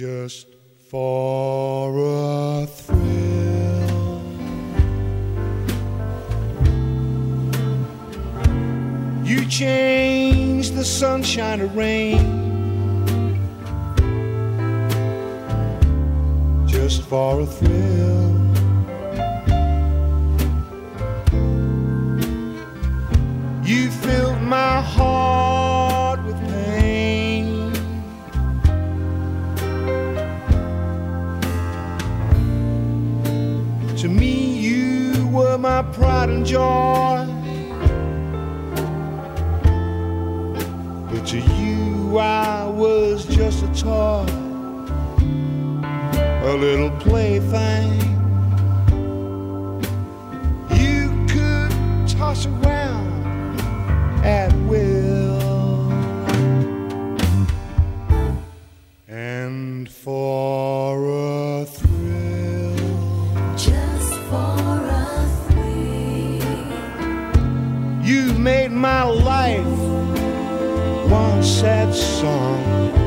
Just for a thrill, you change the sunshine to rain. Just for a thrill, you filled my heart with pain. To me, you were my pride and joy, but to you I was just a toy, a little plaything you could toss around at will. And for a thrill, just for a thrill, you made my life one sad song.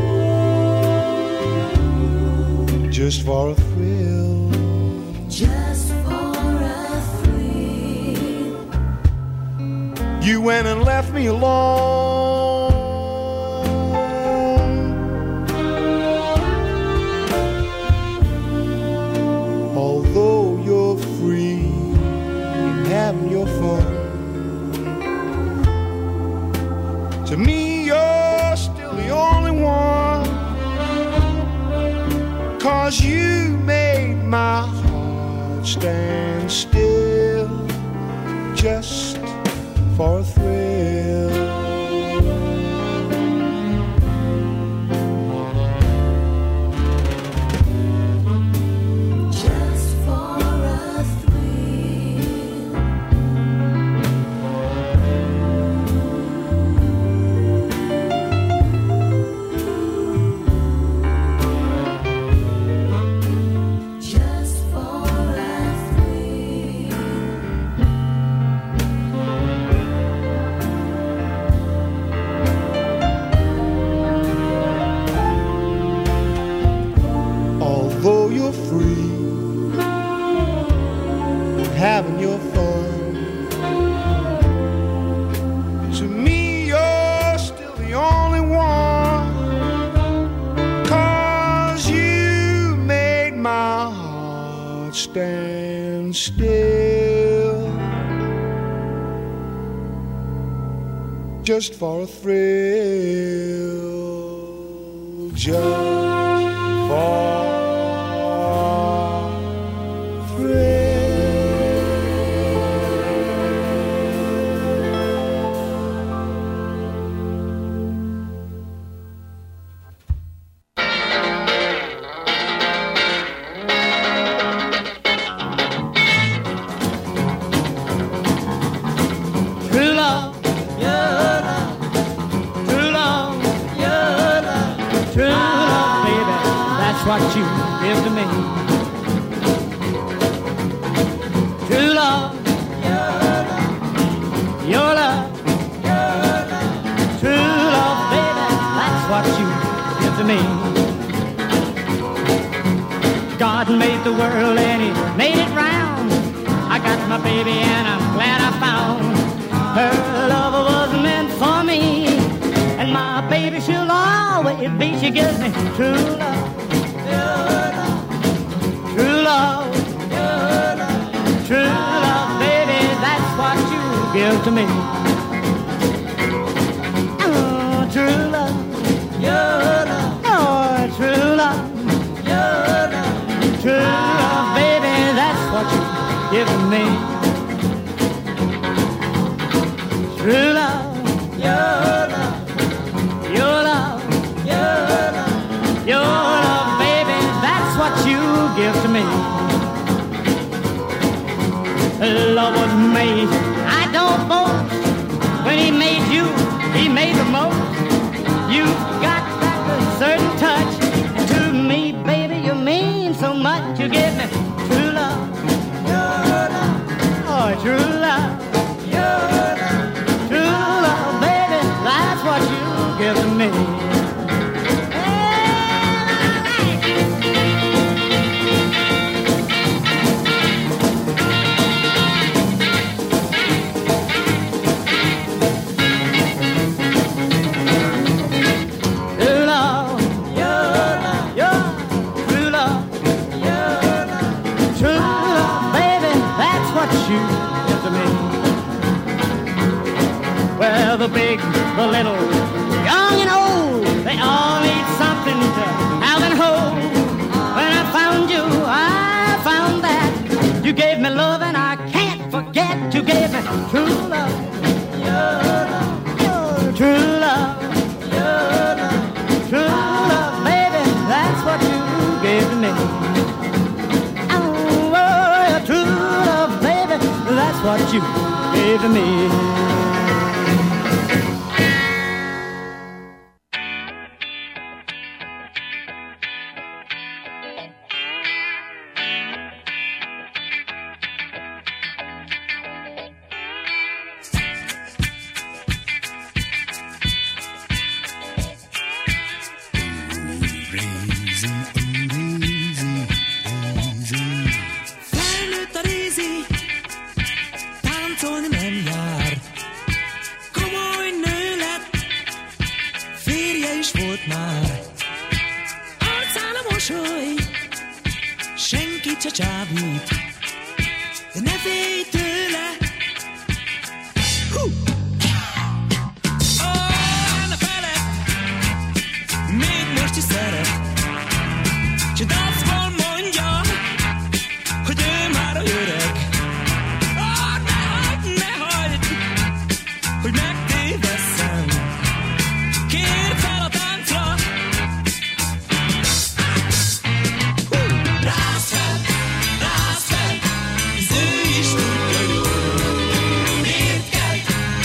Just for a thrill, just for a thrill, you went and left me alone. Although you're free and having your fun, to me you're still the only one. 'Cause you made my heart stand still, just for a thrill. just for a thrill, just for a thrill, Although you're free, having your fun, to me you're still the only one. 'Cause you made my heart stand still, just for a thrill, just for what you give to me. True love, your love, true love, baby, that's what you give to me. God made the world and he made it round. I got my baby and I'm glad I found her. Love was meant for me, and my baby she'll always be. She gives me true love. True love, true love, baby, that's what you give to me. Oh, true love, oh, true love, true love, baby, that's what you give to me. True love, your love, your love, your love, baby, that's what you give to me. Love was made, I don't boast. When he made you, he made the most. You got that certain touch, and to me, baby, you mean so much. You give me true love, oh, true love, true love, baby, that's what you give to me. the big, the little, young and old, they all need something to have and hold. When I found you, I found that you gave me love and I can't forget. You gave me true love, your love, your true love, your love, true love, baby, that's what you gave to me. Oh, your true love, baby, that's what you gave to me. Felnőtt a Rézi, táncolni nem jár. Komoly nő lett, férje is volt már. Arcán a mosoly, senkit se csábít, de ne félj tőle. Ne feled, még most is szeret. Csak dacból mondja, hogy ő már öreg. Ne hagyd, hogy megtévesszem. Kérd fel a táncra. Rázd fel, hisz ő is tudja jól. Miért kell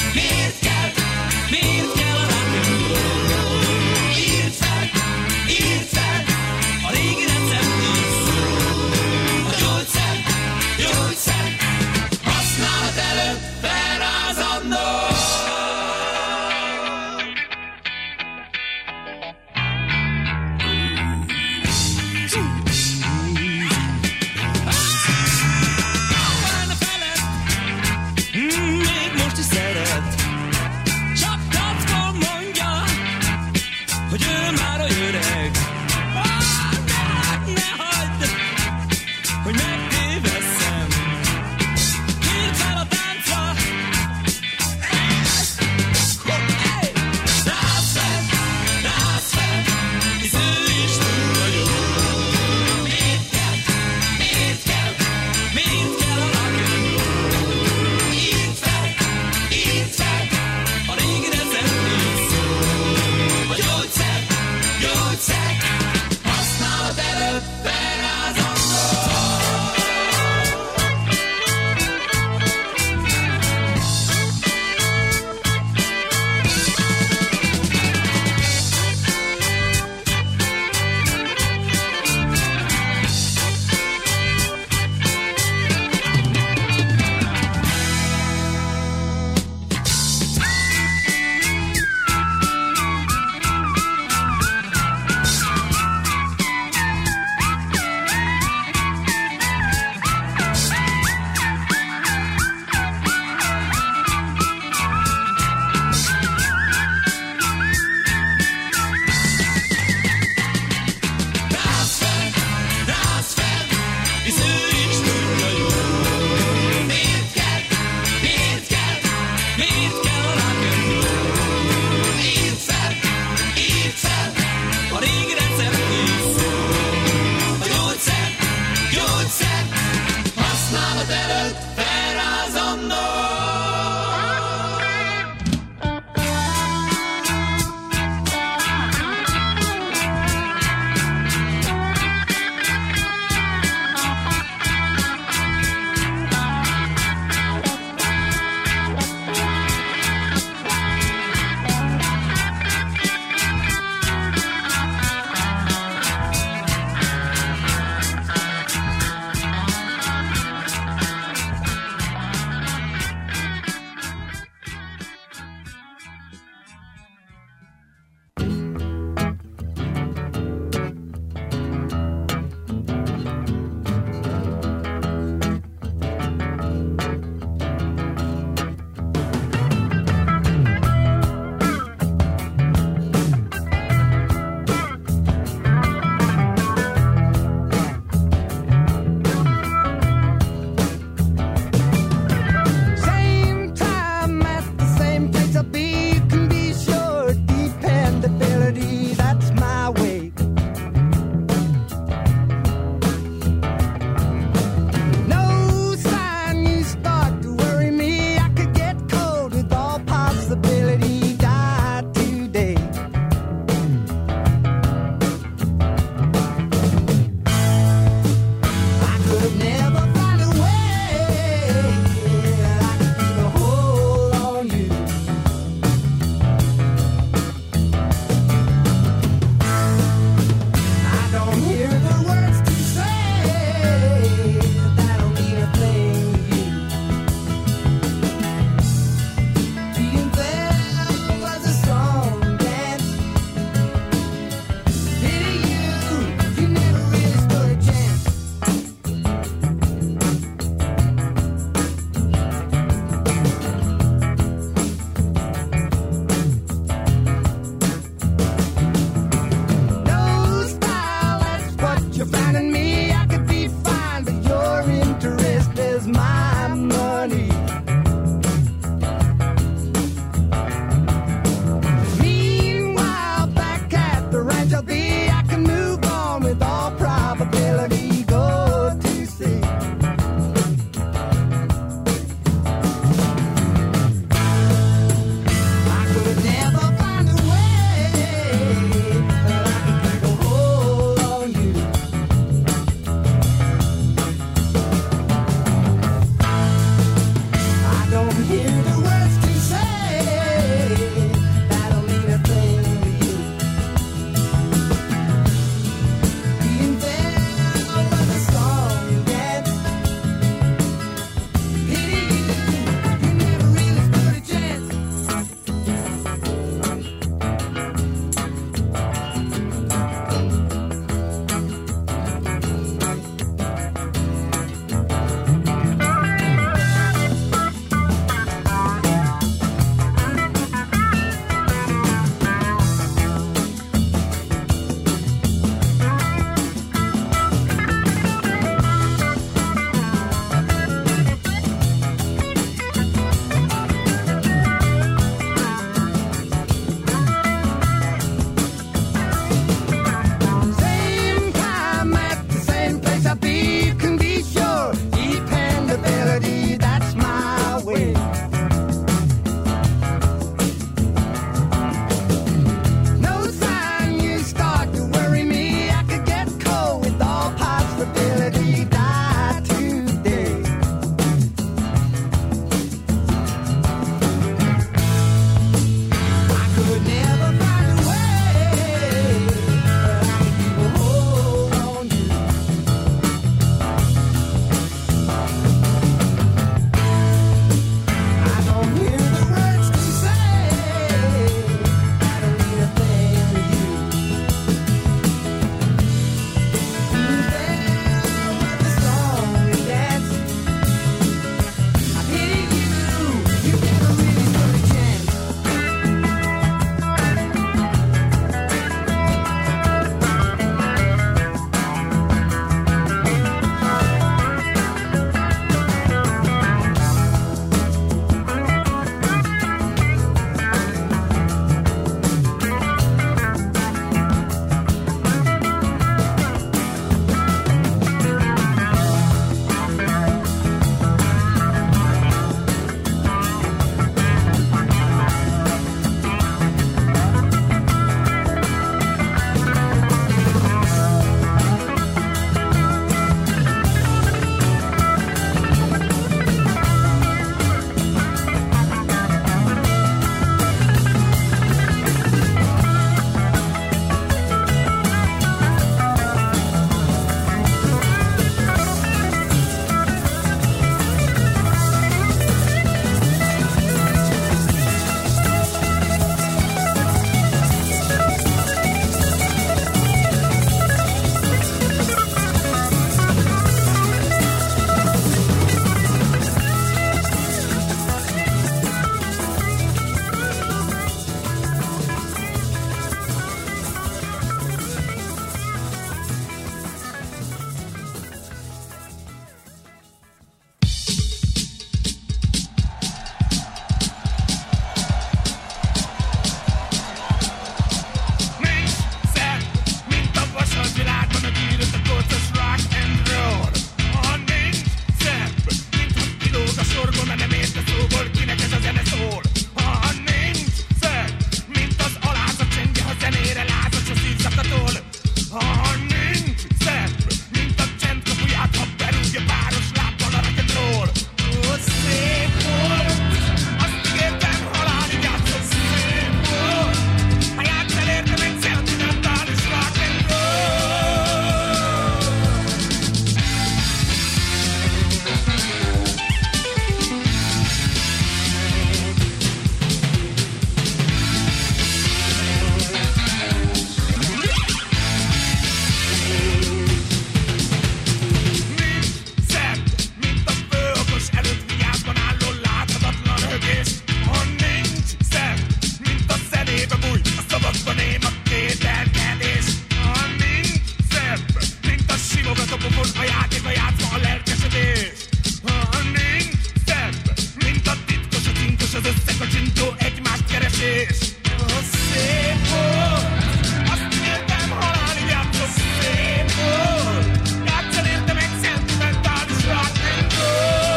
az összekocsintó egymást keresés. Szép volt, azt értem, halálig játszom. Szép volt, játszol értem egy szentimentális rock and roll.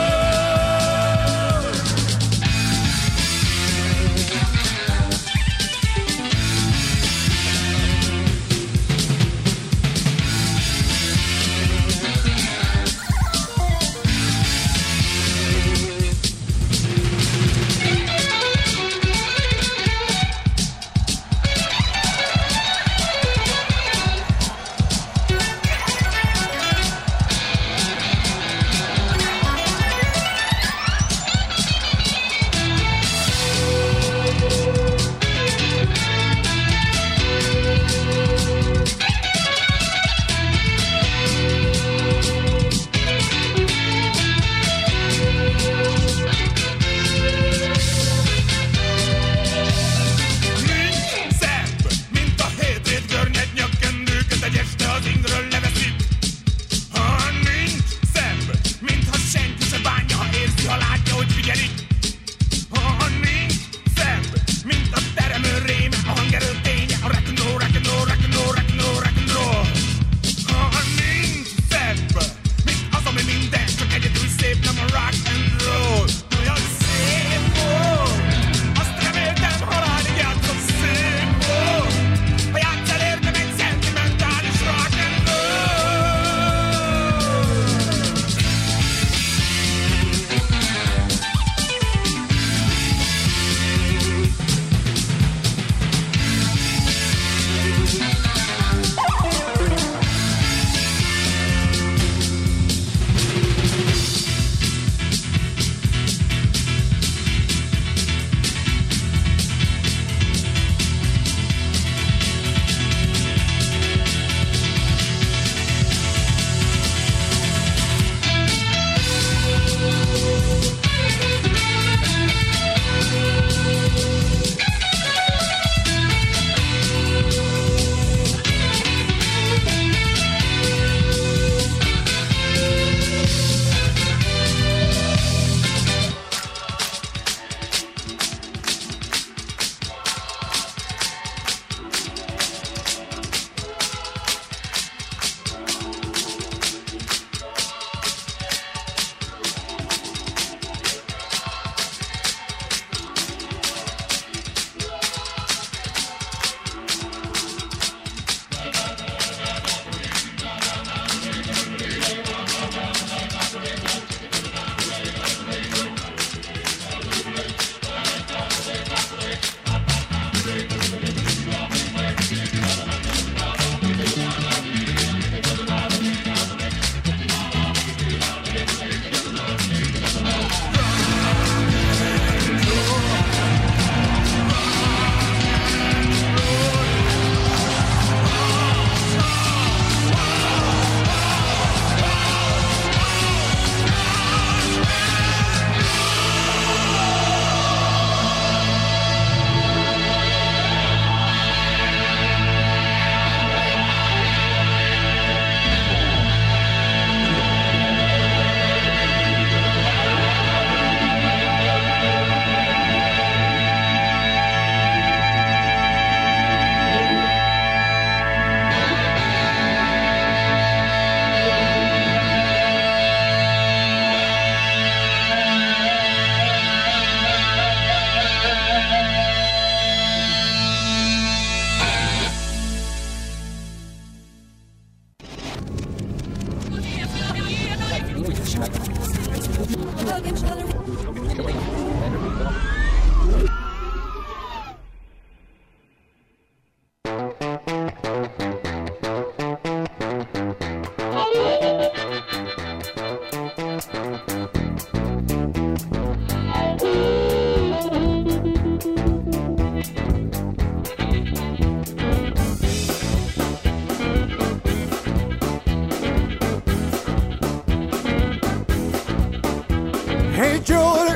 Hey Julie,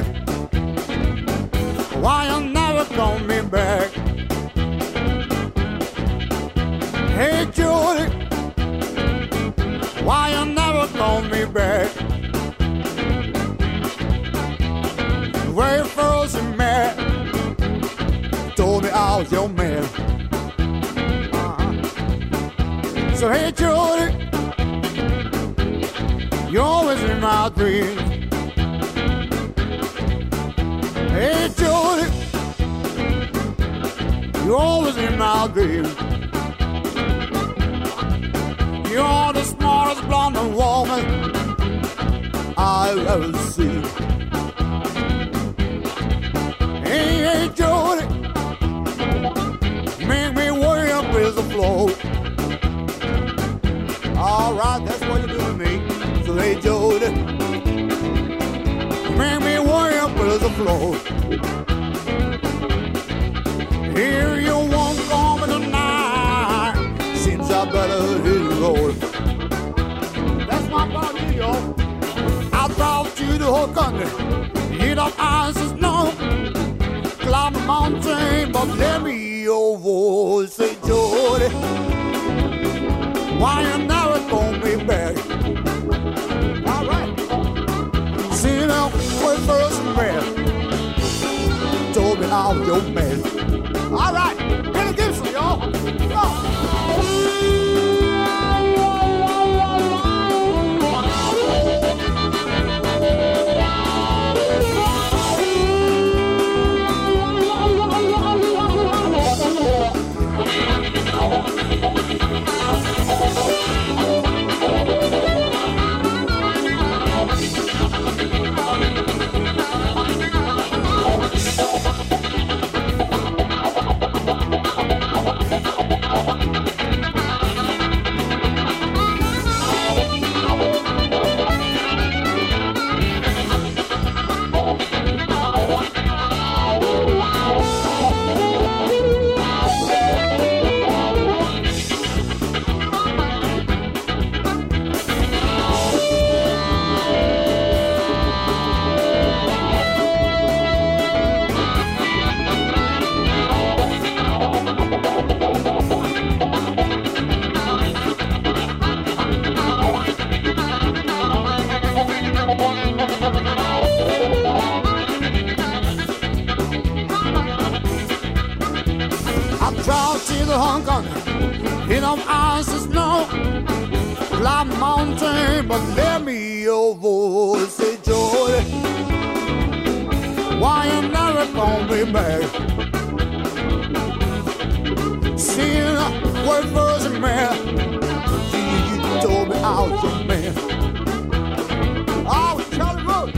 why you never call me back? Hey Julie, why you never call me back? Wait for wasn't mad. Told me I was your man. So hey Jody, you're always in my dreams. Hey Jody, you're always in my dreams. You're the smartest blonde woman I've ever seen. Hey Jody, make me way up with the flow. All right, that's what you do to me. So hey Jody, make me way up with the flow. Here you won't call me tonight. Seems I better hit the road. That's my body, y'all. I brought you the whole country. Hit up ice and snow. Climb a mountain, but let me hear your voice. Say Jody, why you never gonna be back? All right. See now, when first met, told me I was your man. All right, Billy Gibson, y'all. Go. Hong Kong, hit on ice and snow, climb the mountain, but let me hear your voice. Say Jody, why you never gonna be back? Seeing what first man, you told me I was your man. Oh, Charlie Road.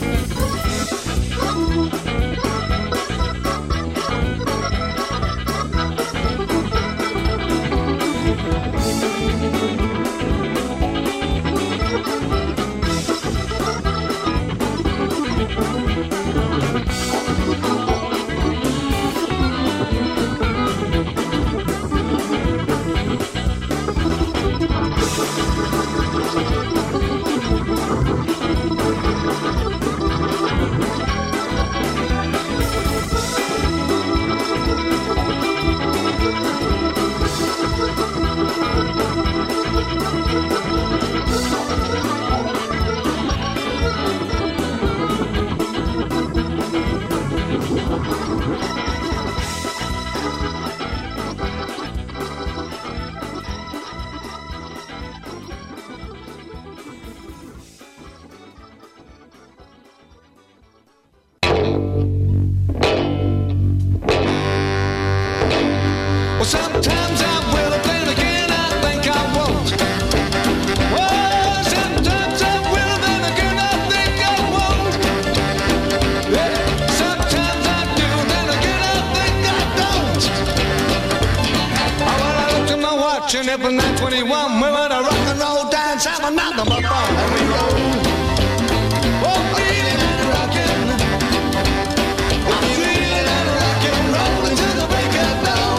Sometimes I will, then again I think I won't. Oh, sometimes I will, then again I think I won't. Yeah, sometimes I do, then again I think I don't. Oh, well, I looked at my watch and it was 9:21. We went a rock and roll dance, have another motherfucker, and we roll. Oh, feeling and rocking. I'm feeling and rocking, rolling to the break of dawn.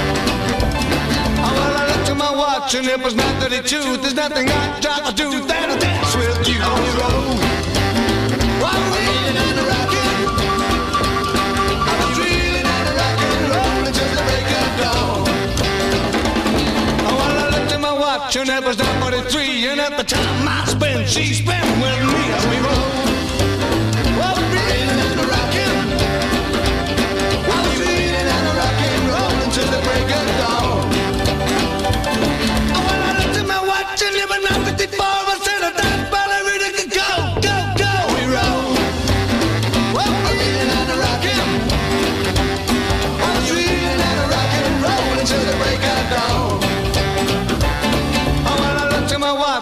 And it was 9:32. There's nothing I'd rather do than to dance with you on the road. I'm reeling and rocking. I was reeling and rocking, rolling till the break of dawn. Oh, well, I looked at my watch and it was 9:43. And at the time I spent, she spent with me as we roll. I'm reeling and rocking.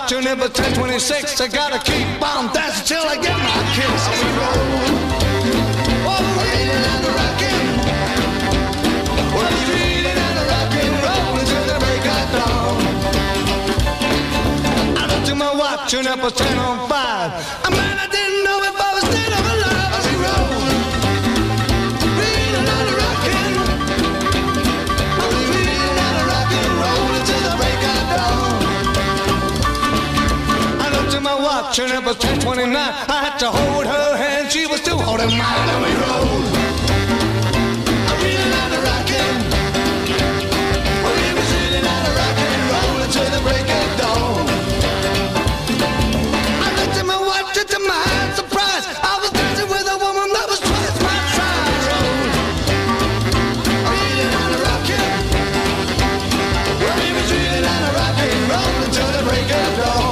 watch and it was 10:26. I gotta keep on dancing till I get my kicks. We roll, oh, reading and rocking. We're reading and rocking, rolling till the break of dawn. I looked at my watch and it was 10:05. A man I didn't know if I was dead or alive. As we roll, reading and rocking. We're reading and rocking, rolling till the break of dawn. To my watch and it was 10:29. I had to hold her hand, she was still holding mine. And we rolled, I'm reeling and a rocking. We was reeling and a rocking, rolling till the break of dawn. I looked at my watch and to my hand surprise, I was dancing with a woman that was twice my size. Reeling and a rocking. We was reeling and a rocking, rolling till the break of dawn.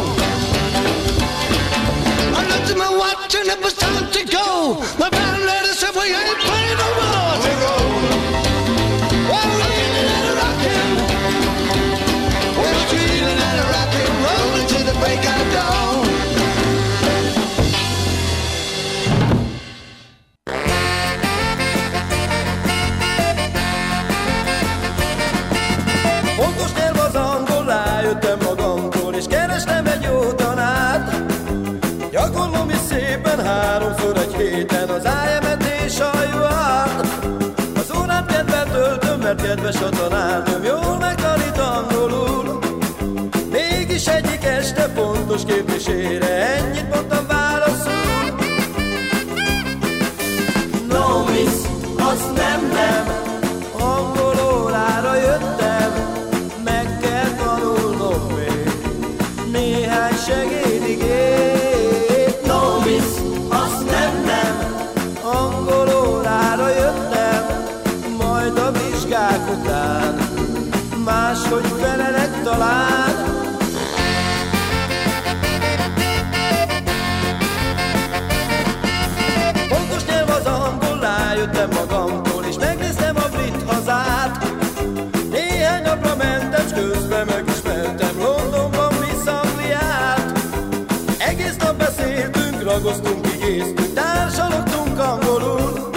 To my watch and it was time to go. My band lady said we ain't playing no more. We roll, we're reeling and a rocking. We're reeling and a rocking, rolling to the break of dawn. Fontos nyelv az angol, rájöttem magamtól, és kerestem egy jó tanát. Gyakorlom is szépen 3-szor egy héten az IM-et és a UR-t. Az órát kedvel töltöm, mert kedves a tanárnőm, jól megtanít angolul. Mégis egyik este fontos kérdésére ennyit mondtam válaszul. No miss, azt nem. Angol órára jöttem, meg kell tanulnom még néhány segédigét. No miss, azt nem. Angol órára jöttem, majd a vizsgák után máshogy felelek talán. Fontos nyelv az angol, rájöttem magamtól, és megnéztem a brit hazát. Néhány napra mentem, s közben megismertem Londonban Miss Angliát. Egész nap beszéltünk, ragoztunk, igéztünk, társalogtunk angolul.